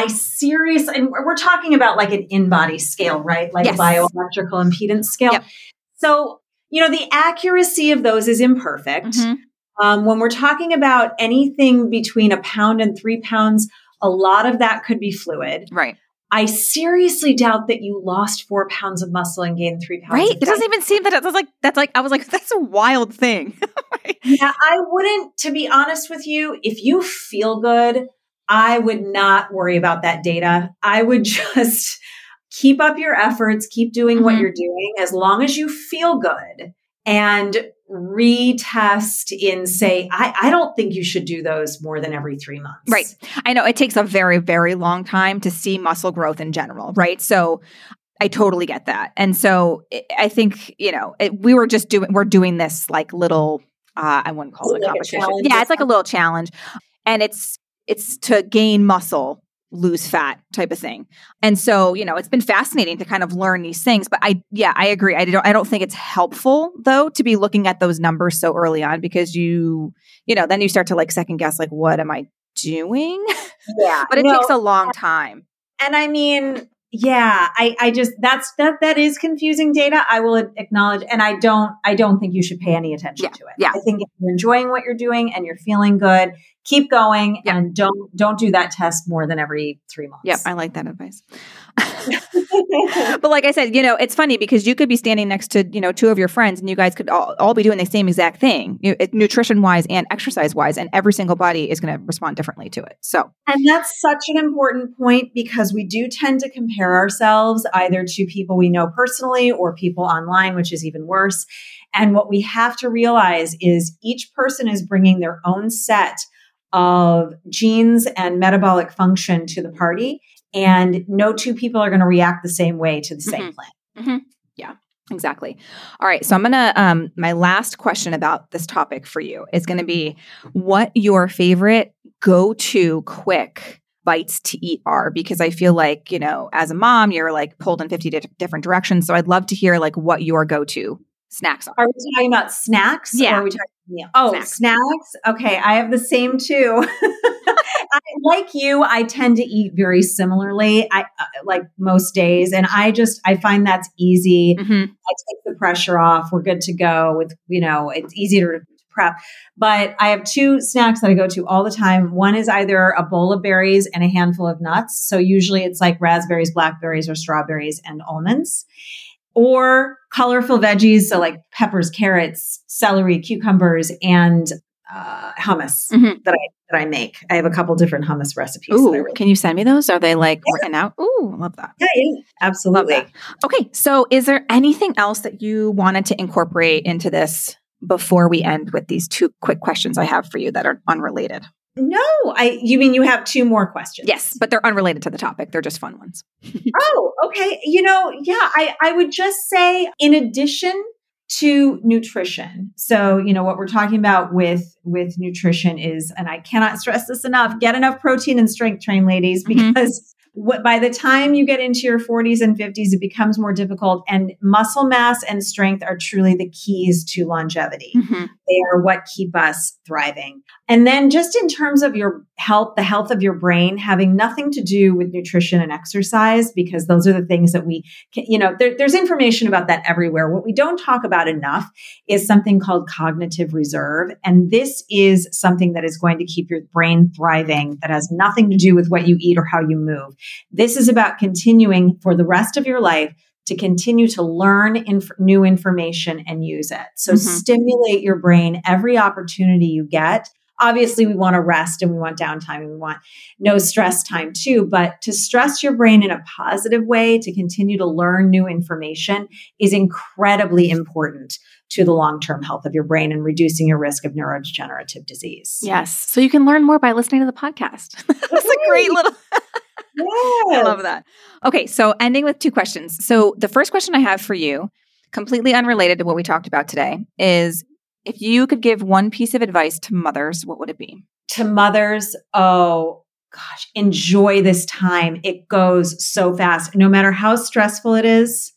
and we're talking about like an in-body scale, right? Like a bioelectrical impedance scale. Yep. So, the accuracy of those is imperfect. When we're talking about anything between 1 pound and 3 pounds, a lot of that could be fluid. Right. I seriously doubt that you lost 4 pounds of muscle and gained 3 pounds. Right. Of fat. It doesn't even seem that I was like, that's a wild thing. Right? Yeah, I wouldn't, to be honest with you, if you feel good, I would not worry about that data. I would just keep up your efforts, keep doing what you're doing as long as you feel good, and retest in, say, I don't think you should do those more than every 3 months. Right. I know it takes a very, very long time to see muscle growth in general, right? So I totally get that. And so I think, we're doing this like little, I wouldn't call it a competition. Yeah, it's like a little challenge. And it's to gain muscle, lose fat type of thing. And so, it's been fascinating to kind of learn these things. But I agree. I don't think it's helpful though to be looking at those numbers so early on, because then you start to like second guess, like, what am I doing? Yeah. But it takes a long time. And I mean, yeah, I just, that is confusing data. I will acknowledge. And I don't think you should pay any attention to it. Yeah. I think if you're enjoying what you're doing and you're feeling good, keep going and don't do that test more than every 3 months. Yep. I like that advice. But like I said, it's funny because you could be standing next to, two of your friends and you guys could all be doing the same exact thing, nutrition wise and exercise wise, and every single body is going to respond differently to it. So, and that's such an important point because we do tend to compare ourselves either to people we know personally or people online, which is even worse. And what we have to realize is each person is bringing their own set of genes and metabolic function to the party. And no two people are going to react the same way to the same plan. Mm-hmm. Yeah, exactly. All right. So I'm going to, my last question about this topic for you is going to be what your favorite go-to quick bites to eat are, because I feel like, as a mom, you're like pulled in 50 different directions. So I'd love to hear like what your go-to snacks are. Are we talking about snacks? Yeah. Or are we talking snacks? Okay. I have the same too. Like you, I tend to eat very similarly. I like most days, and I find that's easy. I take the pressure off. We're good to go with, it's easy to prep. But I have two snacks that I go to all the time. One is either a bowl of berries and a handful of nuts. So usually it's like raspberries, blackberries, or strawberries and almonds. Or colorful veggies, so like peppers, carrots, celery, cucumbers, and hummus that I make. I have a couple different hummus recipes. Ooh, can you send me those? Are they like written out? Ooh, love that. Yeah, absolutely. Love that. Okay, so is there anything else that you wanted to incorporate into this before we end with these two quick questions I have for you that are unrelated? No, you mean you have two more questions? Yes, but they're unrelated to the topic. They're just fun ones. Oh, okay. I would just say in addition to nutrition. So, what we're talking about with nutrition is, and I cannot stress this enough, get enough protein and strength train, ladies, because by the time you get into your 40s and 50s, it becomes more difficult. And muscle mass and strength are truly the keys to longevity. They are what keep us thriving. And then just in terms of your health, the health of your brain, having nothing to do with nutrition and exercise, because those are the things that we can, there's information about that everywhere. What we don't talk about enough is something called cognitive reserve. And this is something that is going to keep your brain thriving, that has nothing to do with what you eat or how you move. This is about continuing for the rest of your life to continue to learn new information and use it. So stimulate your brain every opportunity you get. Obviously, we want to rest and we want downtime and we want no stress time too. But to stress your brain in a positive way, to continue to learn new information is incredibly important to the long-term health of your brain and reducing your risk of neurodegenerative disease. Yes. So you can learn more by listening to the podcast. That's a great little... Yes. I love that. Okay, so ending with two questions. So the first question I have for you, completely unrelated to what we talked about today, is if you could give one piece of advice to mothers, what would it be? To mothers, oh gosh, enjoy this time. It goes so fast. No matter how stressful it is,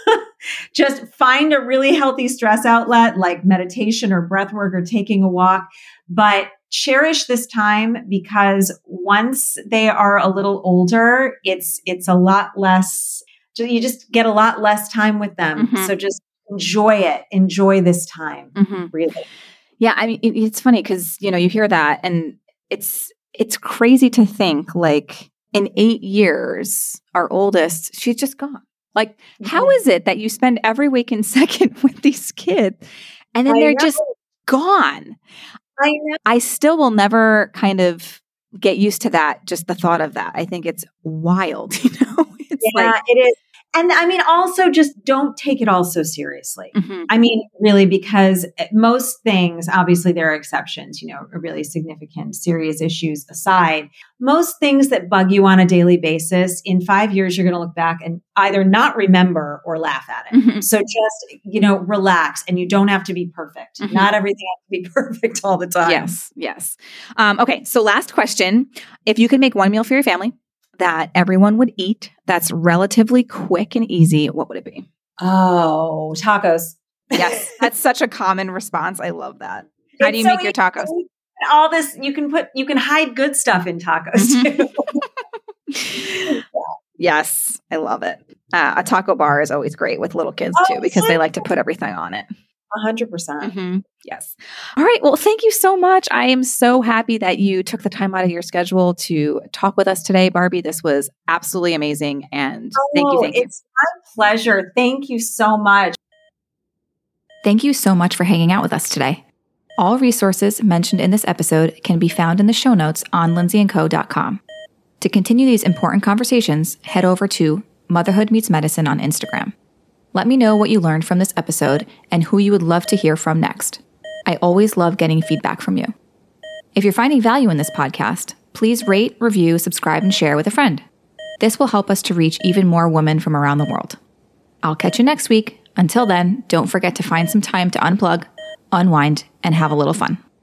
just find a really healthy stress outlet like meditation or breath work or taking a walk. But cherish this time, because once they are a little older, it's a lot less, you just get a lot less time with them. So just enjoy it. Enjoy this time. Really. Yeah. I mean, it's funny because, you hear that and it's crazy to think like in 8 years, our oldest, she's just gone. Like, how is it that you spend every waking second with these kids and then they're just gone? I know. I still will never kind of get used to that, just the thought of that. I think it's wild, It's it is. And I mean, also just don't take it all so seriously. Mm-hmm. I mean, really, because most things, obviously there are exceptions, really significant, serious issues aside, most things that bug you on a daily basis, in 5 years, you're going to look back and either not remember or laugh at it. Mm-hmm. So just, relax, and you don't have to be perfect. Mm-hmm. Not everything has to be perfect all the time. Yes. Okay. So last question. If you could make one meal for your family that everyone would eat, that's relatively quick and easy, what would it be? Oh, tacos. Yes. That's such a common response. I love that. How do you make your tacos? All this, you can hide good stuff in tacos too. Yes. I love it. A taco bar is always great with little kids too, because they like to put everything on it. 100%. Mm-hmm. Yes. All right. Well, thank you so much. I am so happy that you took the time out of your schedule to talk with us today, Barbie. This was absolutely amazing. And thank you. It's my pleasure. Thank you so much. Thank you so much for hanging out with us today. All resources mentioned in this episode can be found in the show notes on lindsayandco.com. To continue these important conversations, head over to Motherhood Meets Medicine on Instagram. Let me know what you learned from this episode and who you would love to hear from next. I always love getting feedback from you. If you're finding value in this podcast, please rate, review, subscribe, and share with a friend. This will help us to reach even more women from around the world. I'll catch you next week. Until then, don't forget to find some time to unplug, unwind, and have a little fun.